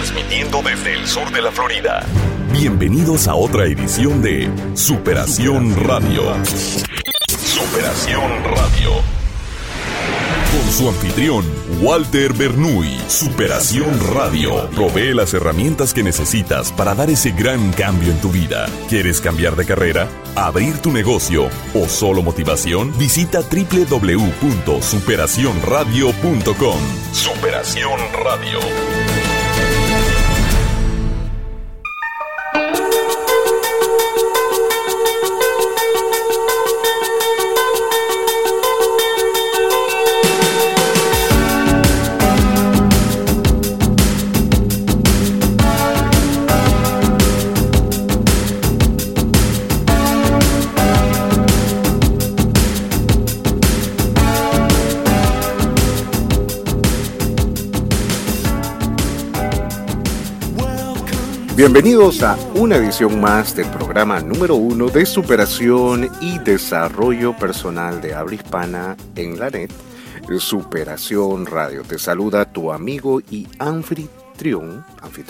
transmitiendo desde el sur de la Florida. Bienvenidos a otra edición de Superación Radio. Superación Radio. Con su anfitrión, Walter Bernuy. Superación Radio provee las herramientas que necesitas para dar ese gran cambio en tu vida. ¿Quieres cambiar de carrera? ¿Abrir tu negocio? ¿O solo motivación? Visita www.superacionradio.com. Superación Radio. Bienvenidos a una edición más del programa número 1 de superación y desarrollo personal de habla hispana en la red, Superación Radio. Te saluda tu amigo y anfitrión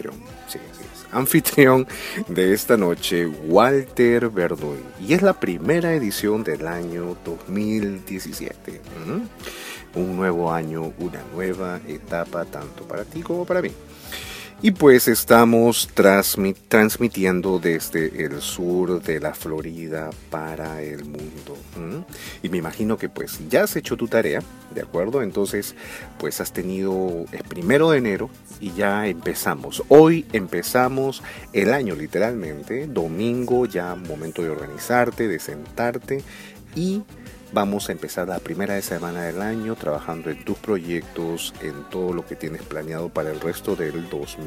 de esta noche, Walter Bernuy. Y es la primera edición del año 2017. Un nuevo año, una nueva etapa, tanto para ti como para mí. Y pues estamos transmitiendo desde el sur de la Florida para el mundo. Y me imagino que pues ya has hecho tu tarea, ¿de acuerdo? Entonces pues has tenido el 1 de enero y ya empezamos. Hoy empezamos el año literalmente, domingo, ya momento de organizarte, de sentarte y vamos a empezar la primera semana del año trabajando en tus proyectos, en todo lo que tienes planeado para el resto del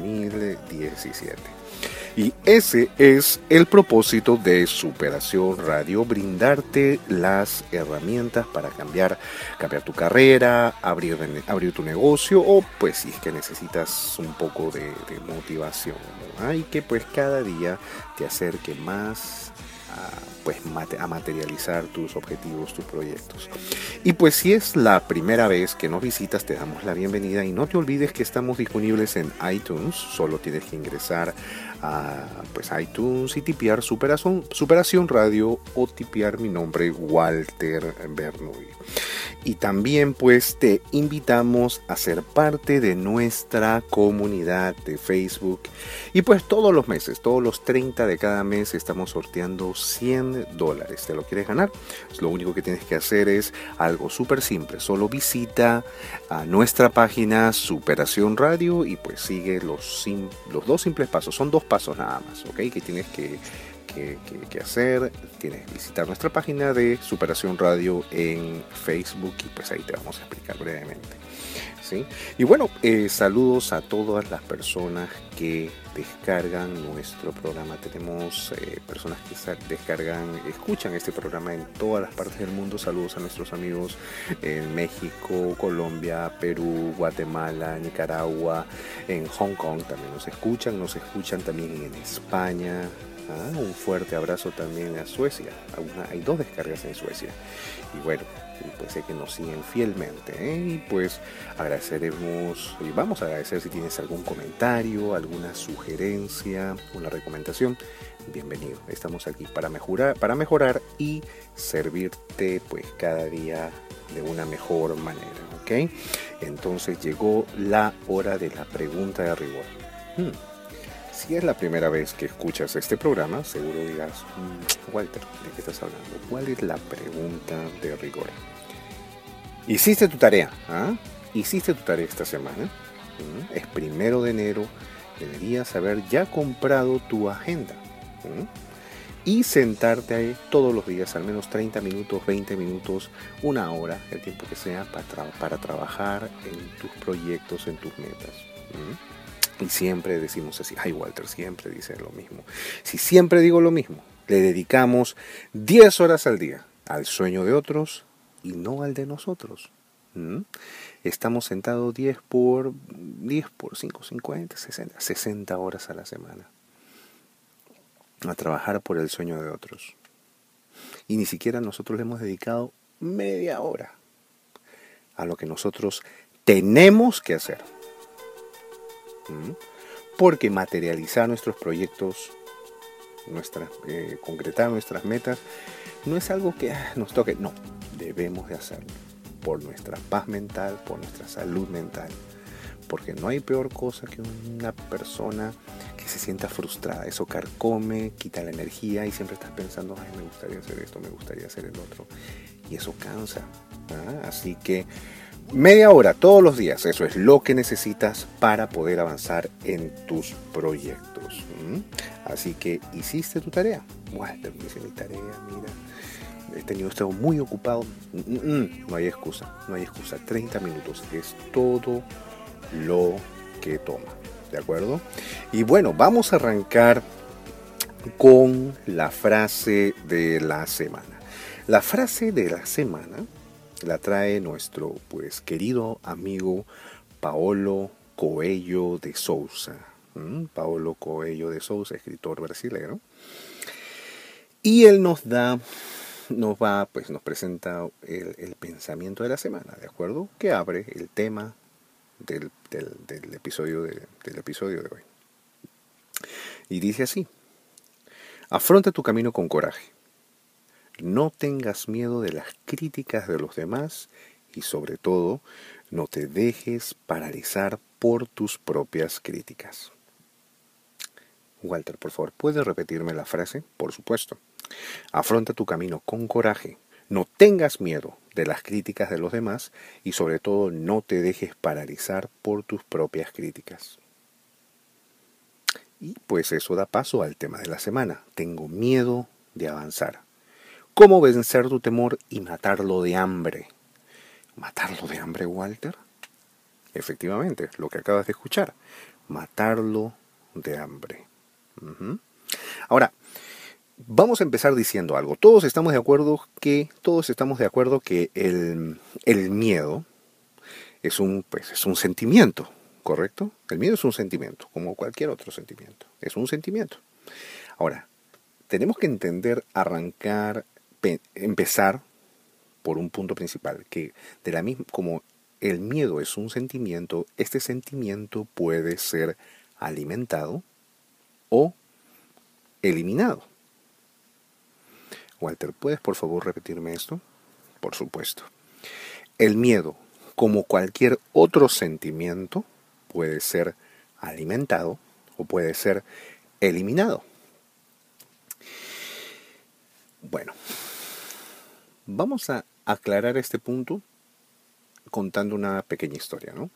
2017. Y ese es el propósito de Superación Radio, brindarte las herramientas para cambiar tu carrera, abrir tu negocio o pues si es que necesitas un poco de motivación, ¿no? Y que pues cada día te acerque más a materializar tus objetivos, tus proyectos. Y pues si es la primera vez que nos visitas, te damos la bienvenida y no te olvides que estamos disponibles en iTunes. Solo tienes que ingresar a iTunes y tipear Superación Radio o tipear mi nombre, Walter Bernuy. Y también pues te invitamos a ser parte de nuestra comunidad de Facebook. Y pues todos los meses, todos los 30 de cada mes estamos sorteando $100. ¿Te lo quieres ganar? Pues lo único que tienes que hacer es algo súper simple. Solo visita a nuestra página Superación Radio y pues sigue los 2 simples pasos. Son 2 pasos nada más, ¿ok? Que tienes que hacer. Tienes que visitar nuestra página de Superación Radio en Facebook y pues ahí te vamos a explicar brevemente, ¿sí? Y bueno, saludos a todas las personas que descargan nuestro programa. Tenemos personas que escuchan este programa en todas las partes del mundo. Saludos a nuestros amigos en México, Colombia, Perú, Guatemala, Nicaragua, en Hong Kong también nos escuchan también en España. Un fuerte abrazo también a Suecia. Hay 2 descargas en Suecia. Y bueno, pues sé que nos siguen fielmente, Y pues agradeceremos y vamos a agradecer si tienes algún comentario, alguna sugerencia, una recomendación. Bienvenido. Estamos aquí para mejorar y servirte pues cada día de una mejor manera, ¿ok? Entonces llegó la hora de la pregunta de rigor. Si es la primera vez que escuchas este programa, seguro dirás, Walter, ¿de qué estás hablando? ¿Cuál es la pregunta de rigor? ¿Hiciste tu tarea? ¿Hiciste tu tarea esta semana? Es 1 de enero, deberías haber ya comprado tu agenda. Y sentarte ahí todos los días, al menos 30 minutos, 20 minutos, 1 hora, el tiempo que sea, para trabajar en tus proyectos, en tus metas. Y siempre decimos así, Walter siempre dice lo mismo. Si siempre digo lo mismo, le dedicamos 10 horas al día al sueño de otros y no al de nosotros. Estamos sentados 10 por 5, 50, 60 horas a la semana a trabajar por el sueño de otros. Y ni siquiera nosotros le hemos dedicado media hora a lo que nosotros tenemos que hacer. porque materializar nuestros proyectos, concretar nuestras metas, no es algo que nos toque, no, debemos de hacerlo por nuestra paz mental, por nuestra salud mental, porque no hay peor cosa que una persona que se sienta frustrada. Eso carcome, quita la energía y siempre estás pensando, ay, me gustaría hacer esto, me gustaría hacer el otro, y eso cansa, ¿ah? Así que media hora todos los días, eso es lo que necesitas para poder avanzar en tus proyectos. Así que hiciste tu tarea. Walter, hice mi tarea, mira, he estado muy ocupado. No hay excusa, 30 minutos es todo lo que toma, ¿de acuerdo? Y bueno, vamos a arrancar con la frase de la semana. La frase de la semana la trae nuestro querido amigo Paulo Coelho de Souza. Paulo Coelho de Souza, escritor brasileño. Y él nos presenta el pensamiento de la semana, ¿de acuerdo? Que abre el tema del episodio de hoy. Y dice así: afronta tu camino con coraje. No tengas miedo de las críticas de los demás y sobre todo, no te dejes paralizar por tus propias críticas. Walter, por favor, ¿puedes repetirme la frase? Por supuesto. Afronta tu camino con coraje. No tengas miedo de las críticas de los demás y sobre todo, no te dejes paralizar por tus propias críticas. Y pues eso da paso al tema de la semana. Tengo miedo de avanzar. ¿Cómo vencer tu temor y matarlo de hambre? ¿Matarlo de hambre, Walter? Efectivamente, lo que acabas de escuchar. Matarlo de hambre. Ahora, vamos a empezar diciendo algo. Todos estamos de acuerdo que el miedo es un sentimiento, ¿correcto? El miedo es un sentimiento, como cualquier otro sentimiento. Es un sentimiento. Ahora, tenemos que empezar por un punto principal, que como el miedo es un sentimiento, este sentimiento puede ser alimentado o eliminado. Walter, ¿puedes por favor repetirme esto? Por supuesto. El miedo, como cualquier otro sentimiento, puede ser alimentado o puede ser eliminado. Bueno, vamos a aclarar este punto contando una pequeña historia, ¿no?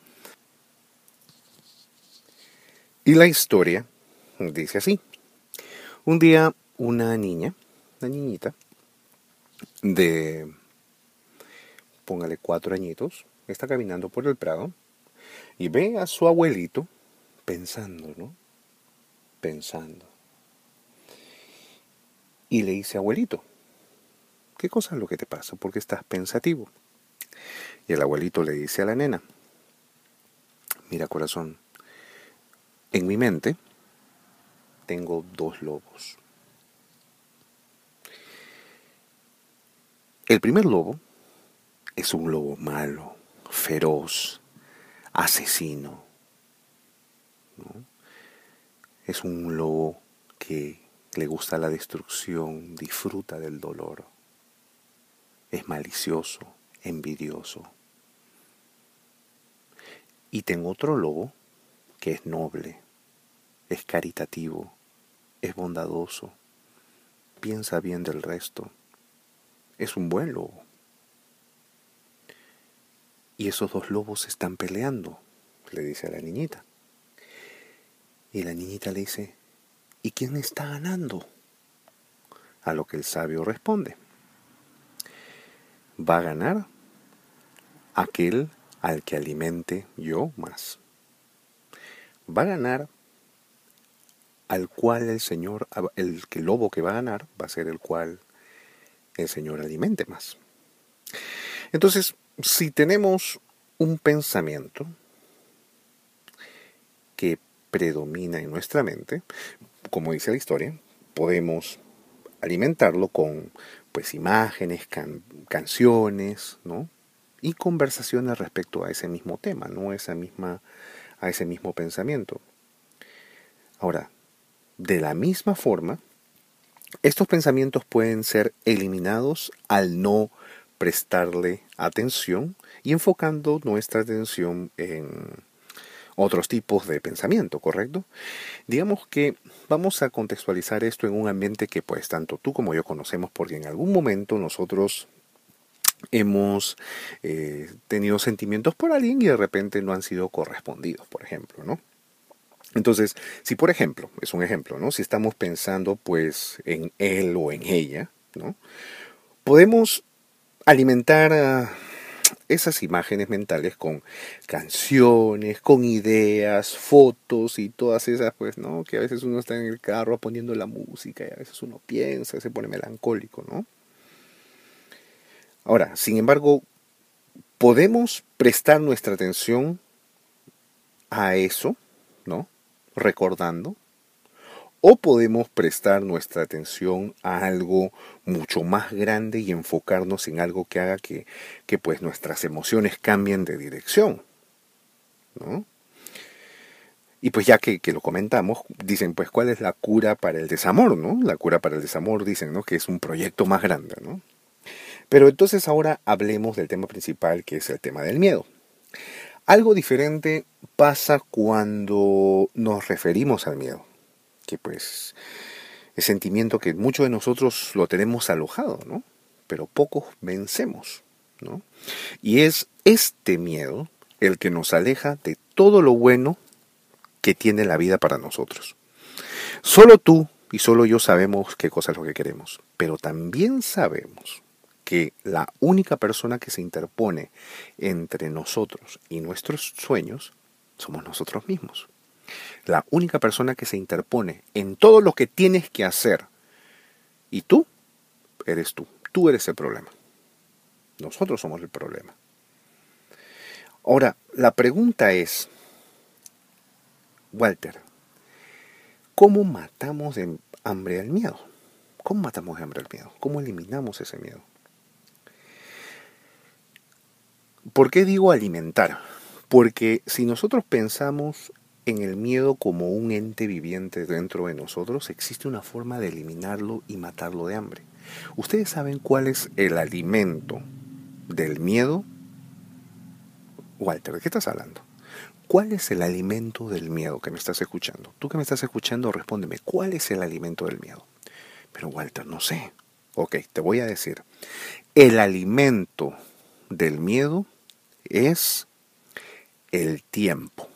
Y la historia dice así. Un día una niñita de, póngale 4 añitos, está caminando por el prado y ve a su abuelito pensando, ¿no? Pensando. Y le dice: abuelito, ¿qué cosa es lo que te pasa? ¿Por qué estás pensativo? Y el abuelito le dice a la nena: mira, corazón, en mi mente tengo 2 lobos. El primer lobo es un lobo malo, feroz, asesino, ¿no? Es un lobo que le gusta la destrucción, disfruta del dolor. Es malicioso, envidioso. Y tengo otro lobo que es noble, es caritativo, es bondadoso, piensa bien del resto, es un buen lobo. Y esos 2 lobos están peleando, le dice a la niñita. Y la niñita le dice: ¿y quién está ganando? A lo que el sabio responde: va a ganar aquel al que alimente yo más. Va a ganar al cual el lobo que va a ganar va a ser el cual el Señor alimente más. Entonces, si tenemos un pensamiento que predomina en nuestra mente, como dice la historia, podemos alimentarlo con imágenes, canciones, ¿no? Y conversaciones respecto a ese mismo tema, ¿no? A ese mismo pensamiento. Ahora, de la misma forma, estos pensamientos pueden ser eliminados al no prestarle atención y enfocando nuestra atención en otros tipos de pensamiento, ¿correcto? Digamos que vamos a contextualizar esto en un ambiente que pues tanto tú como yo conocemos porque en algún momento nosotros hemos tenido sentimientos por alguien y de repente no han sido correspondidos, por ejemplo, ¿no? Entonces, si por ejemplo, es un ejemplo, ¿no? Si estamos pensando pues en él o en ella, ¿no? Podemos alimentar esas imágenes mentales con canciones, con ideas, fotos y todas esas, pues, ¿no? Que a veces uno está en el carro poniendo la música y a veces uno piensa, se pone melancólico, ¿no? Ahora, sin embargo, podemos prestar nuestra atención a eso, ¿no? Recordando. O podemos prestar nuestra atención a algo mucho más grande y enfocarnos en algo que haga que pues nuestras emociones cambien de dirección, ¿no? Y pues ya que lo comentamos, dicen pues cuál es la cura para el desamor, ¿no? La cura para el desamor dicen, ¿no? Que es un proyecto más grande, ¿no? Pero entonces ahora hablemos del tema principal, que es el tema del miedo. Algo diferente pasa cuando nos referimos al miedo, que pues el sentimiento que muchos de nosotros lo tenemos alojado, ¿no? Pero pocos vencemos, ¿no? Y es este miedo el que nos aleja de todo lo bueno que tiene la vida para nosotros. Solo tú y solo yo sabemos qué cosa es lo que queremos, pero también sabemos que la única persona que se interpone entre nosotros y nuestros sueños somos nosotros mismos. La única persona que se interpone en todo lo que tienes que hacer. Y tú eres tú. Tú eres el problema. Nosotros somos el problema. Ahora, la pregunta es, Walter, ¿cómo matamos de hambre al miedo? ¿Cómo matamos de hambre al miedo? ¿Cómo eliminamos ese miedo? ¿Por qué digo alimentar? Porque si nosotros pensamos en el miedo como un ente viviente dentro de nosotros, existe una forma de eliminarlo y matarlo de hambre. ¿Ustedes saben cuál es el alimento del miedo? Walter, ¿de qué estás hablando? ¿Cuál es el alimento del miedo que me estás escuchando? Tú que me estás escuchando, respóndeme, ¿cuál es el alimento del miedo? Pero Walter, no sé. Ok, te voy a decir. El alimento del miedo es el tiempo.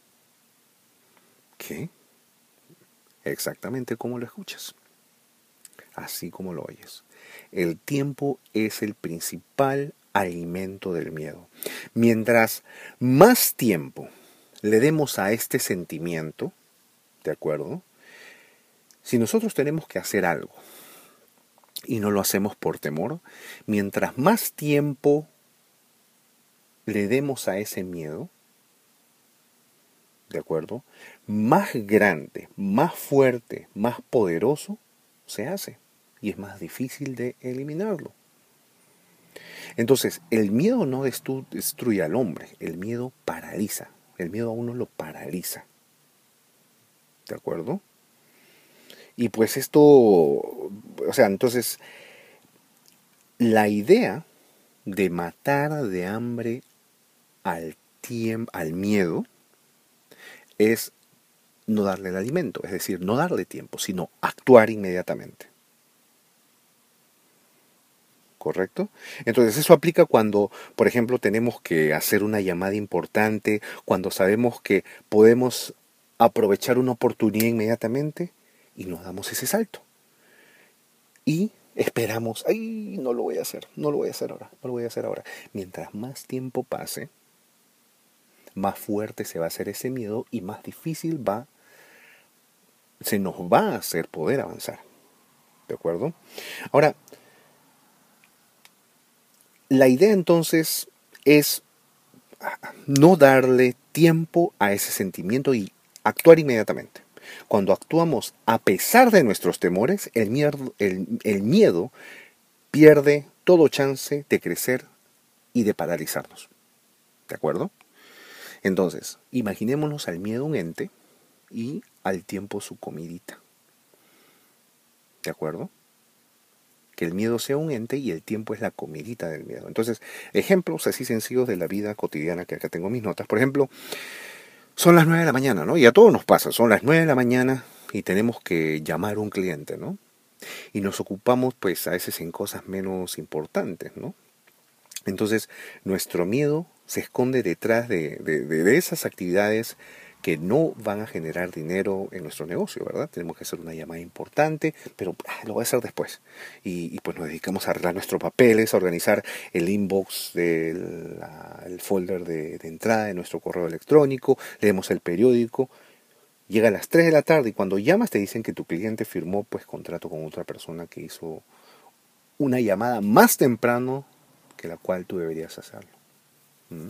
¿Qué? Exactamente como lo escuchas. Así como lo oyes. El tiempo es el principal alimento del miedo. Mientras más tiempo le demos a este sentimiento, ¿de acuerdo? Si nosotros tenemos que hacer algo y no lo hacemos por temor, mientras más tiempo le demos a ese miedo, ¿de acuerdo? Más grande, más fuerte, más poderoso se hace y es más difícil de eliminarlo. Entonces, el miedo no destruye al hombre, el miedo paraliza, el miedo a uno lo paraliza, ¿de acuerdo? Y pues esto, o sea, entonces, la idea de matar de hambre al miedo es no darle el alimento, es decir, no darle tiempo, sino actuar inmediatamente. ¿Correcto? Entonces eso aplica cuando, por ejemplo, tenemos que hacer una llamada importante, cuando sabemos que podemos aprovechar una oportunidad inmediatamente y nos damos ese salto. Y esperamos, ay, no lo voy a hacer ahora. Mientras más tiempo pase, más fuerte se va a hacer ese miedo y más difícil se nos va a hacer poder avanzar. ¿De acuerdo? Ahora, la idea entonces es no darle tiempo a ese sentimiento y actuar inmediatamente. Cuando actuamos a pesar de nuestros temores, el miedo pierde todo chance de crecer y de paralizarnos. ¿De acuerdo? Entonces, imaginémonos al miedo un ente y al tiempo su comidita. ¿De acuerdo? Que el miedo sea un ente y el tiempo es la comidita del miedo. Entonces, ejemplos así sencillos de la vida cotidiana, que acá tengo mis notas. Por ejemplo, son las 9 de la mañana, ¿no? Y a todos nos pasa, son las 9 de la mañana y tenemos que llamar a un cliente, ¿no? Y nos ocupamos pues a veces en cosas menos importantes, ¿no? Entonces, nuestro miedo se esconde detrás de esas actividades que no van a generar dinero en nuestro negocio, ¿verdad? Tenemos que hacer una llamada importante, pero lo voy a hacer después. Y pues nos dedicamos a arreglar nuestros papeles, a organizar el inbox, el folder de entrada de nuestro correo electrónico, leemos el periódico. Llega a las 3 de la tarde y cuando llamas te dicen que tu cliente firmó pues contrato con otra persona que hizo una llamada más temprano que la cual tú deberías hacerlo. ¿Mm?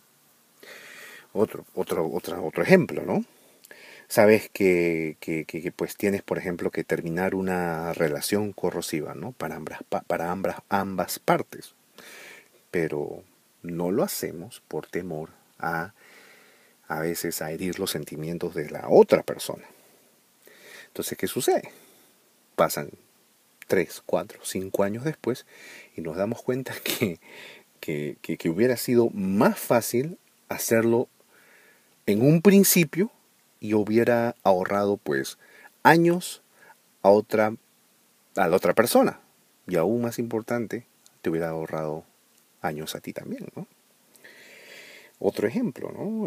Otro ejemplo, ¿no? Sabes que pues tienes, por ejemplo, que terminar una relación corrosiva, ¿no? Para ambas partes. Pero no lo hacemos por temor a veces a herir los sentimientos de la otra persona. Entonces, ¿qué sucede? Pasan 3, 4, 5 años después y nos damos cuenta que hubiera sido más fácil hacerlo en un principio y hubiera ahorrado pues años a la otra persona. Y aún más importante, te hubiera ahorrado años a ti también, ¿no? Otro ejemplo, ¿no?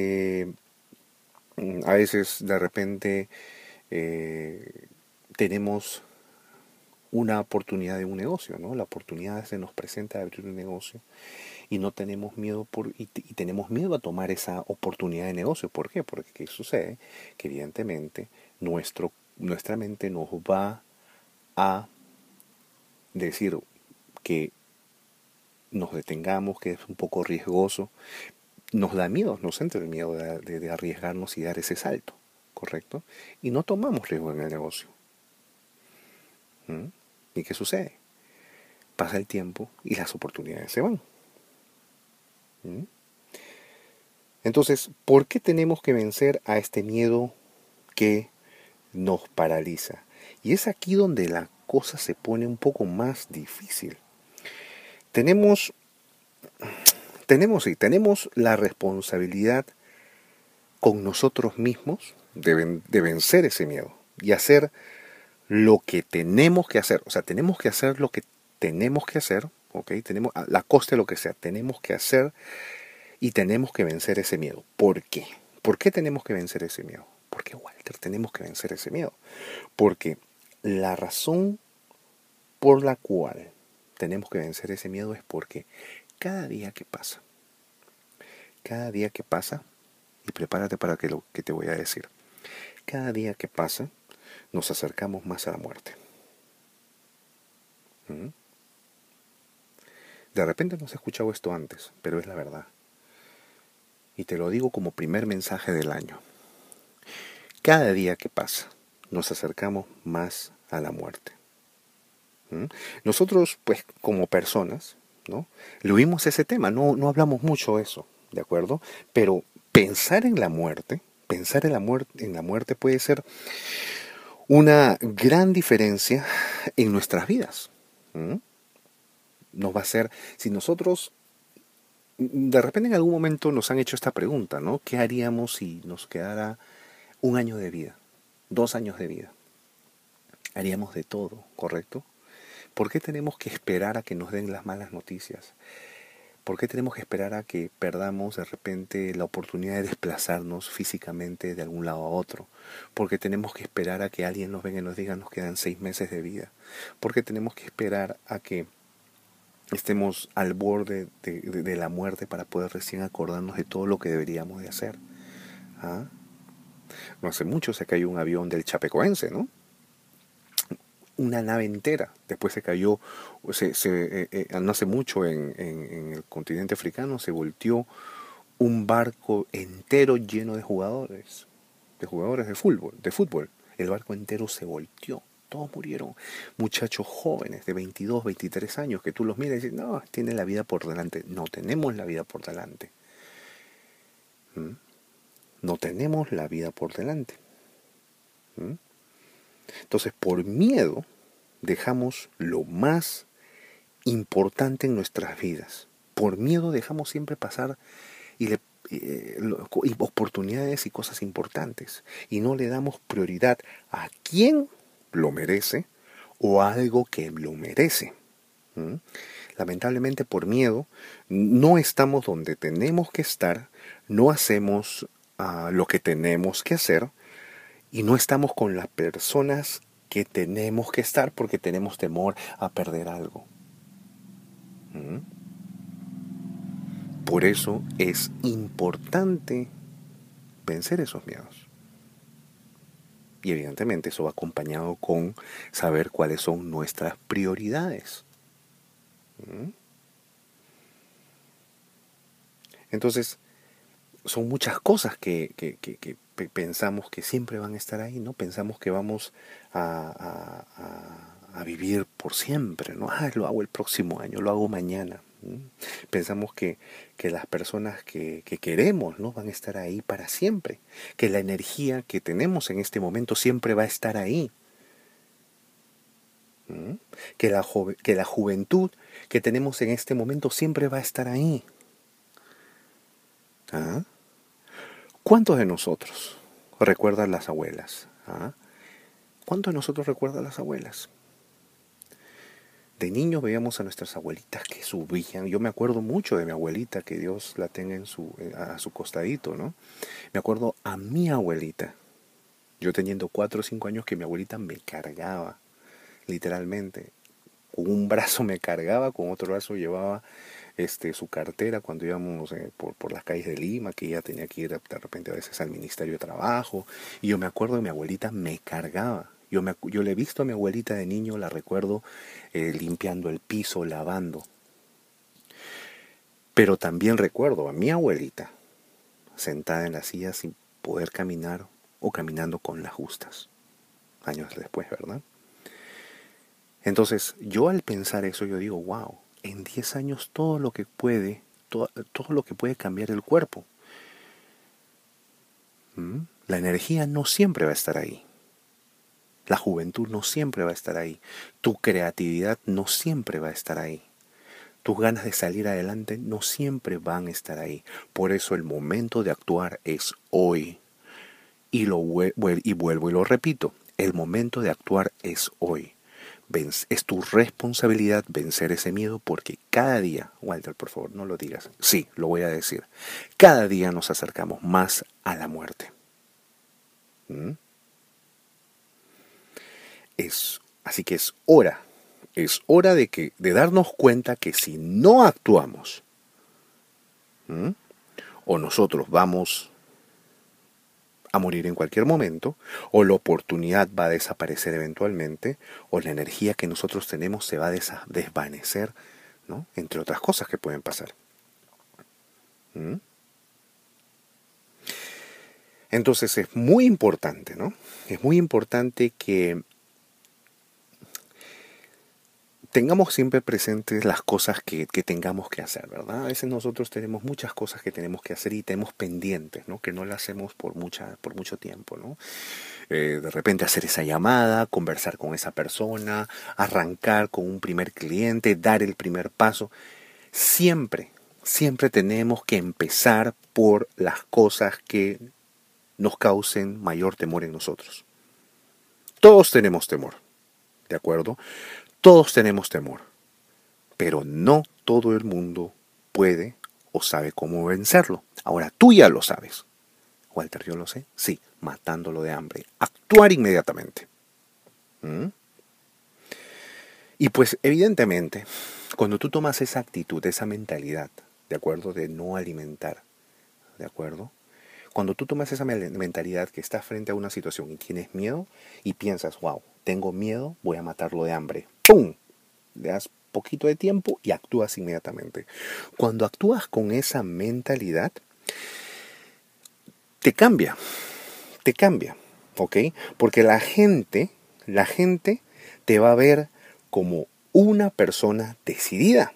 A veces de repente tenemos una oportunidad de un negocio, ¿no? La oportunidad se nos presenta de abrir un negocio y no tenemos miedo y tenemos miedo a tomar esa oportunidad de negocio. ¿Por qué? Porque ¿qué sucede? Que evidentemente nuestra mente nos va a decir que nos detengamos, que es un poco riesgoso. Nos da miedo, nos entra el miedo de arriesgarnos y dar ese salto, ¿correcto? Y no tomamos riesgo en el negocio. ¿Mm? ¿Y qué sucede? Pasa el tiempo y las oportunidades se van. ¿Mm? Entonces, ¿por qué tenemos que vencer a este miedo que nos paraliza? Y es aquí donde la cosa se pone un poco más difícil. Tenemos la responsabilidad con nosotros mismos de vencer ese miedo y hacer lo que tenemos que hacer. O sea, tenemos que hacer lo que tenemos que hacer, ¿ok? Tenemos, a la costa de lo que sea, tenemos que hacer y tenemos que vencer ese miedo. ¿Por qué? ¿Por qué tenemos que vencer ese miedo? ¿Por qué, Walter, tenemos que vencer ese miedo? Porque la razón por la cual tenemos que vencer ese miedo es porque cada día que pasa, y prepárate para lo que te voy a decir, cada día que pasa nos acercamos más a la muerte. ¿Mm? De repente no has escuchado esto antes, pero es la verdad. Y te lo digo como primer mensaje del año. Cada día que pasa nos acercamos más a la muerte. ¿Mm? Nosotros, pues, como personas, ¿no? Le oímos ese tema, no hablamos mucho de eso, ¿de acuerdo? Pero pensar en la muerte puede ser una gran diferencia en nuestras vidas. ¿Mm? Nos va a hacer, si nosotros, de repente en algún momento nos han hecho esta pregunta, ¿no? ¿Qué haríamos si nos quedara 1 año de vida, 2 años de vida? Haríamos de todo, ¿correcto? ¿Por qué tenemos que esperar a que nos den las malas noticias? ¿Por qué tenemos que esperar a que perdamos de repente la oportunidad de desplazarnos físicamente de algún lado a otro? ¿Por qué tenemos que esperar a que alguien nos venga y nos diga nos quedan 6 meses de vida? ¿Por qué tenemos que esperar a que estemos al borde de la muerte para poder recién acordarnos de todo lo que deberíamos de hacer? ¿Ah? No hace mucho se cayó un avión del Chapecoense, ¿no? Una nave entera. Después se cayó, no hace mucho en el continente africano se volteó un barco entero lleno de jugadores de fútbol. El barco entero se volteó. Todos murieron. Muchachos jóvenes de 22, 23 años que tú los miras y dices, no, tienen la vida por delante. No tenemos la vida por delante. ¿Mm? No tenemos la vida por delante. ¿Mm? Entonces, por miedo, dejamos lo más importante en nuestras vidas. Por miedo dejamos siempre pasar y y oportunidades y cosas importantes. Y no le damos prioridad a quien lo merece o a algo que lo merece. ¿Mm? Lamentablemente por miedo no estamos donde tenemos que estar, no hacemos lo que tenemos que hacer y no estamos con las personas que tenemos que estar porque tenemos temor a perder algo. ¿Mm? Por eso es importante vencer esos miedos. Y evidentemente eso va acompañado con saber cuáles son nuestras prioridades. ¿Mm? Entonces, son muchas cosas que pensamos que siempre van a estar ahí, ¿no? Pensamos que vamos a vivir por siempre, ¿no? Lo hago el próximo año, lo hago mañana. Pensamos que las personas que queremos, ¿no? Van a estar ahí para siempre, que la energía que tenemos en este momento siempre va a estar ahí. Que la juventud que tenemos en este momento siempre va a estar ahí. ¿Ah? ¿Cuántos de nosotros recuerdan las abuelas? ¿Ah? ¿Cuántos de nosotros recuerdan las abuelas? De niños veíamos a nuestras abuelitas que subían. Yo me acuerdo mucho de mi abuelita, que Dios la tenga a su costadito, ¿no? Me acuerdo a mi abuelita. Yo teniendo 4 o 5 años que mi abuelita me cargaba, literalmente. Con un brazo me cargaba, con otro brazo llevaba su cartera cuando íbamos por las calles de Lima, que ella tenía que ir de repente a veces al Ministerio de Trabajo. Y yo me acuerdo que mi abuelita me cargaba. Yo le he visto a mi abuelita de niño, la recuerdo limpiando el piso, lavando. Pero también recuerdo a mi abuelita sentada en la silla sin poder caminar o caminando con las justas. Años después, ¿verdad? Entonces, yo al pensar eso, yo digo, wow, en 10 años todo lo que puede cambiar el cuerpo. La energía no siempre va a estar ahí. La juventud no siempre va a estar ahí. Tu creatividad no siempre va a estar ahí. Tus ganas de salir adelante no siempre van a estar ahí. Por eso el momento de actuar es hoy. Y vuelvo y lo repito, el momento de actuar es hoy. Es tu responsabilidad vencer ese miedo porque cada día, Walter, por favor, no lo digas. Sí, lo voy a decir. Cada día nos acercamos más a la muerte. Así que es hora de darnos cuenta que si no actuamos, o nosotros vamos a morir en cualquier momento, o la oportunidad va a desaparecer eventualmente, o la energía que nosotros tenemos se va a desvanecer, ¿no? Entre otras cosas que pueden pasar. Entonces es muy importante, ¿no? Es muy importante que tengamos siempre presentes las cosas que tengamos que hacer, ¿verdad? A veces nosotros tenemos muchas cosas que tenemos que hacer y tenemos pendientes, ¿no? Que no las hacemos por mucho tiempo, ¿no? De repente hacer esa llamada, conversar con esa persona, arrancar con un primer cliente, dar el primer paso. Siempre tenemos que empezar por las cosas que nos causen mayor temor en nosotros. Todos tenemos temor, ¿de acuerdo? Todos tenemos temor, pero no todo el mundo puede o sabe cómo vencerlo. Ahora, tú ya lo sabes. Walter, ¿yo lo sé? Sí, matándolo de hambre. Actuar inmediatamente. Y pues, evidentemente, cuando tú tomas esa actitud, esa mentalidad, ¿de acuerdo? De no alimentar, ¿de acuerdo? Cuando tú tomas esa mentalidad que estás frente a una situación y tienes miedo y piensas, wow, tengo miedo, voy a matarlo de hambre. ¡Pum! Le das poquito de tiempo y actúas inmediatamente. Cuando actúas con esa mentalidad, te cambia, ¿ok? Porque la gente te va a ver como una persona decidida.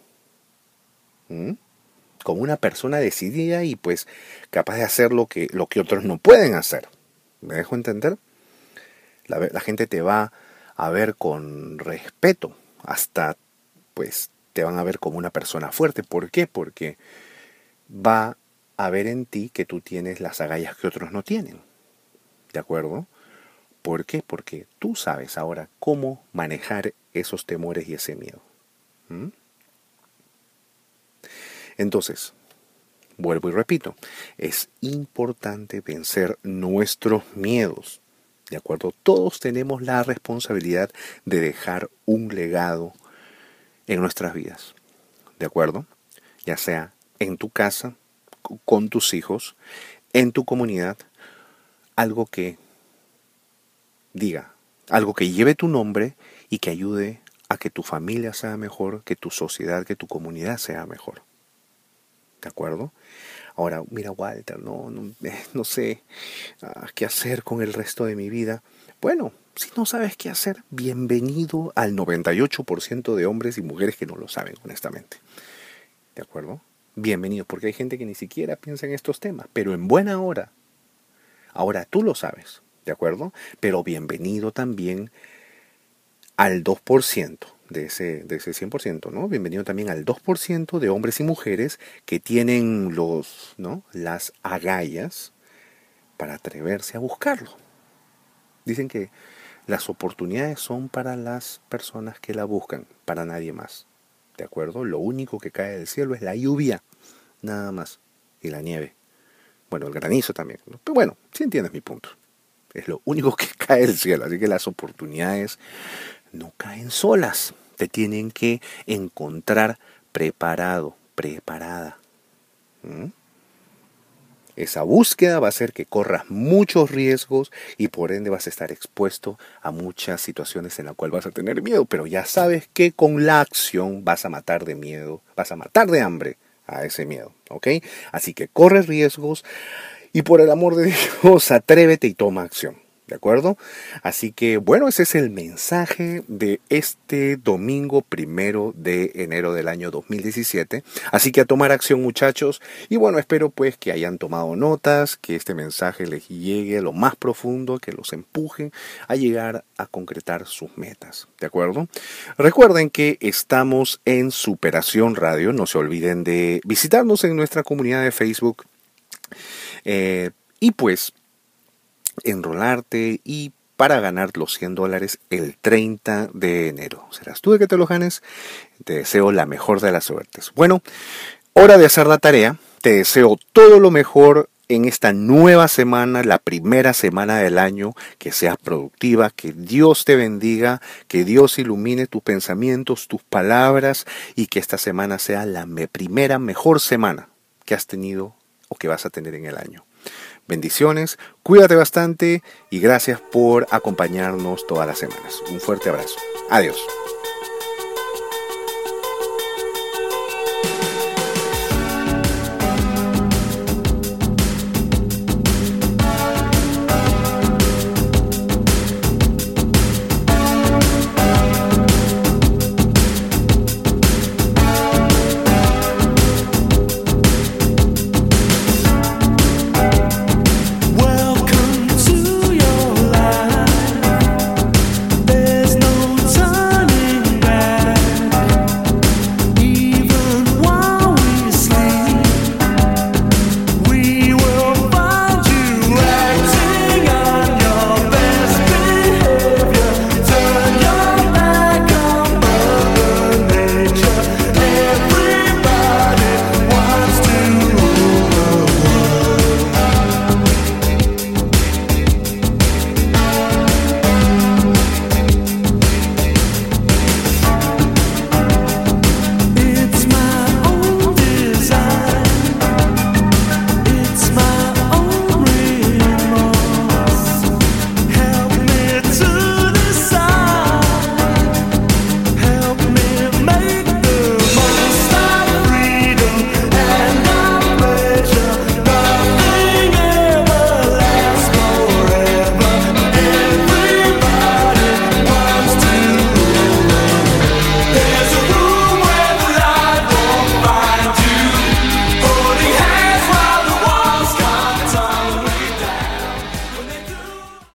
Como una persona decidida y pues capaz de hacer lo que otros no pueden hacer. ¿Me dejo entender? La gente te va a ver con respeto, hasta pues te van a ver como una persona fuerte. ¿Por qué? Porque va a ver en ti que tú tienes las agallas que otros no tienen. ¿De acuerdo? ¿Por qué? Porque tú sabes ahora cómo manejar esos temores y ese miedo. ¿Mm? Entonces, vuelvo y repito, es importante vencer nuestros miedos. ¿De acuerdo? Todos tenemos la responsabilidad de dejar un legado en nuestras vidas. ¿De acuerdo? Ya sea en tu casa, con tus hijos, en tu comunidad, algo que diga, algo que lleve tu nombre y que ayude a que tu familia sea mejor, que tu sociedad, que tu comunidad sea mejor. ¿De acuerdo? Ahora, mira, Walter, no sé qué hacer con el resto de mi vida. Bueno, si no sabes qué hacer, bienvenido al 98% de hombres y mujeres que no lo saben, honestamente. ¿De acuerdo? Bienvenido, porque hay gente que ni siquiera piensa en estos temas, pero en buena hora. Ahora tú lo sabes, ¿de acuerdo? Pero bienvenido también al 2% de ese 100%, ¿no? Bienvenido también al 2% de hombres y mujeres que tienen las agallas para atreverse a buscarlo. Dicen que las oportunidades son para las personas que la buscan, para nadie más. ¿De acuerdo? Lo único que cae del cielo es la lluvia, nada más, y la nieve. Bueno, el granizo también, ¿no? Pero bueno, sí entiendes mi punto. Es lo único que cae del cielo, así que las oportunidades no caen solas. Te tienen que encontrar preparado, preparada. ¿Mm? Esa búsqueda va a hacer que corras muchos riesgos y por ende vas a estar expuesto a muchas situaciones en las cuales vas a tener miedo, pero ya sabes que con la acción vas a matar de miedo, vas a matar de hambre a ese miedo, ¿ok? Así que corre riesgos y por el amor de Dios, atrévete y toma acción. ¿De acuerdo? Así que, bueno, ese es el mensaje de este domingo 1 de enero del año 2017. Así que a tomar acción, muchachos. Y bueno, espero pues que hayan tomado notas, que este mensaje les llegue a lo más profundo, que los empuje a llegar a concretar sus metas. ¿De acuerdo? Recuerden que estamos en Superación Radio. No se olviden de visitarnos en nuestra comunidad de Facebook. Y pues enrolarte y para ganar los $100 el 30 de enero. ¿Serás tú el que te los ganes? Te deseo la mejor de las suertes. Bueno, hora de hacer la tarea. Te deseo todo lo mejor en esta nueva semana, la primera semana del año, que seas productiva, que Dios te bendiga, que Dios ilumine tus pensamientos, tus palabras y que esta semana sea la primera mejor semana que has tenido o que vas a tener en el año. Bendiciones, cuídate bastante y gracias por acompañarnos todas las semanas. Un fuerte abrazo. Adiós.